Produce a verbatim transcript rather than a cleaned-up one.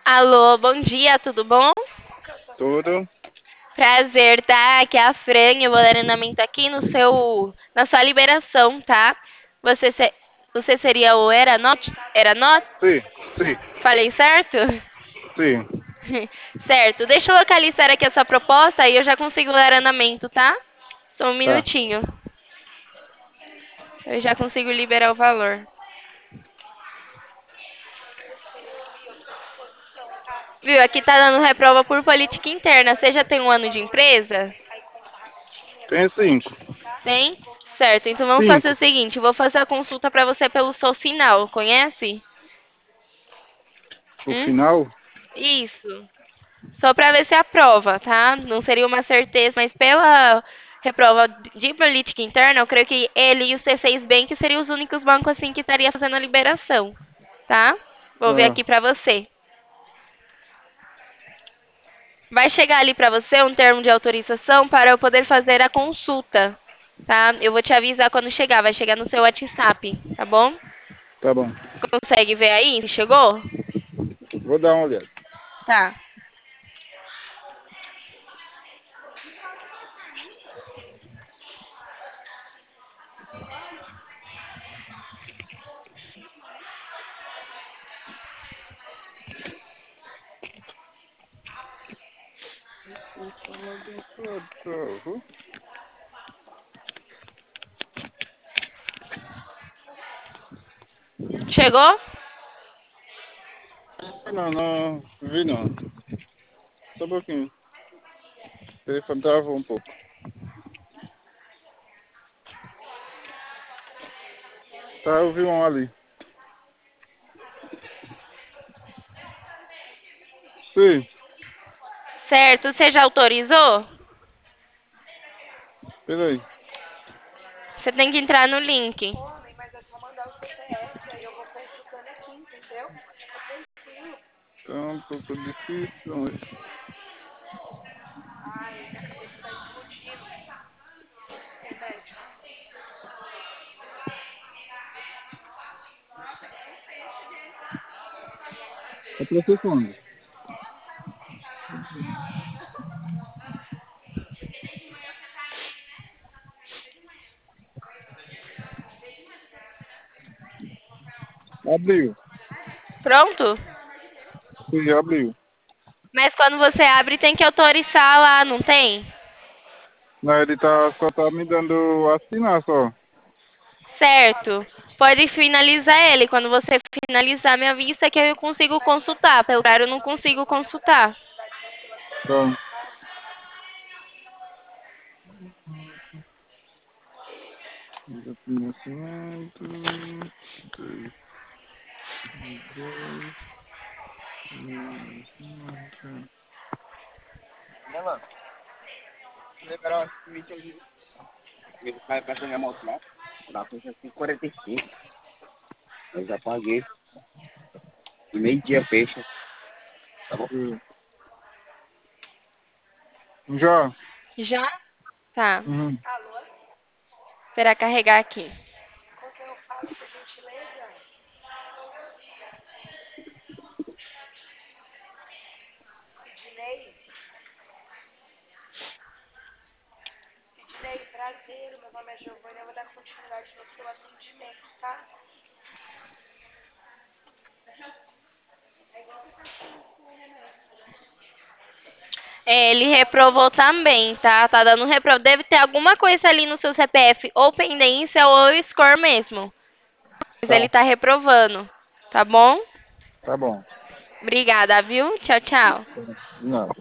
Alô, bom dia, tudo bom? Tudo. Prazer, tá? Aqui é a Fran, eu vou dar andamento aqui no seu, na sua liberação, tá? Você, se- você seria o Eranot? Eranot? Sim, sim, Falei certo? sim. Certo, deixa eu localizar aqui a sua proposta e eu já consigo dar andamento, tá? Só um Tá. minutinho. Eu já consigo liberar o valor. Viu, aqui tá dando reprova por política interna. Você já tem um ano de empresa? Tem cinco. Tem? Certo, então vamos fazer o Cinco. seguinte, eu vou fazer a consulta para você pelo seu final, conhece? O Hum? final? Isso. Só para ver se aprova, tá? Não seria uma certeza, mas pela reprova de política interna, eu creio que ele e o C seis Bank seriam os únicos bancos assim que estaria fazendo a liberação, tá? Vou ver Ah, aqui para você. Vai chegar ali para você um termo de autorização para eu poder fazer a consulta, tá? Eu vou te avisar quando chegar, vai chegar no seu WhatsApp, tá bom? tá bom. Consegue ver aí se chegou? Vou dar uma olhada. Tá. Chegou? Não, não vi não. Só um pouquinho. O telefone travou um pouco. Tá, eu vi um ali. Sim, Certo. Você já autorizou? peraí. Você tem que entrar no link. Tá um pouco difícil, mas... Tá processando. Abriu. Pronto? Sim, abriu. Mas quando você abre, tem que autorizar lá, não tem? Não, ele tá, só tá me dando assinar só. Certo. Pode finalizar ele. Quando você finalizar, me avisa que eu consigo consultar. Pelo horário, eu não consigo consultar. Então, nascimento... Três, dois, nascimento... Liberar o limite ali. Ele vai pra minha moto lá. Lá custa cinco e quarenta e cinco. Eu já paguei. E meio dia fecha. Tá bom? Sim. Já? Já? Tá. Uhum. Esperar carregar aqui. É, ele reprovou também, tá? Tá dando reprova. Deve ter alguma coisa ali no seu C P F, ou pendência ou score mesmo. Mas ele Tá, tá reprovando. Tá bom? tá bom. Obrigada, viu? Tchau, tchau. Não.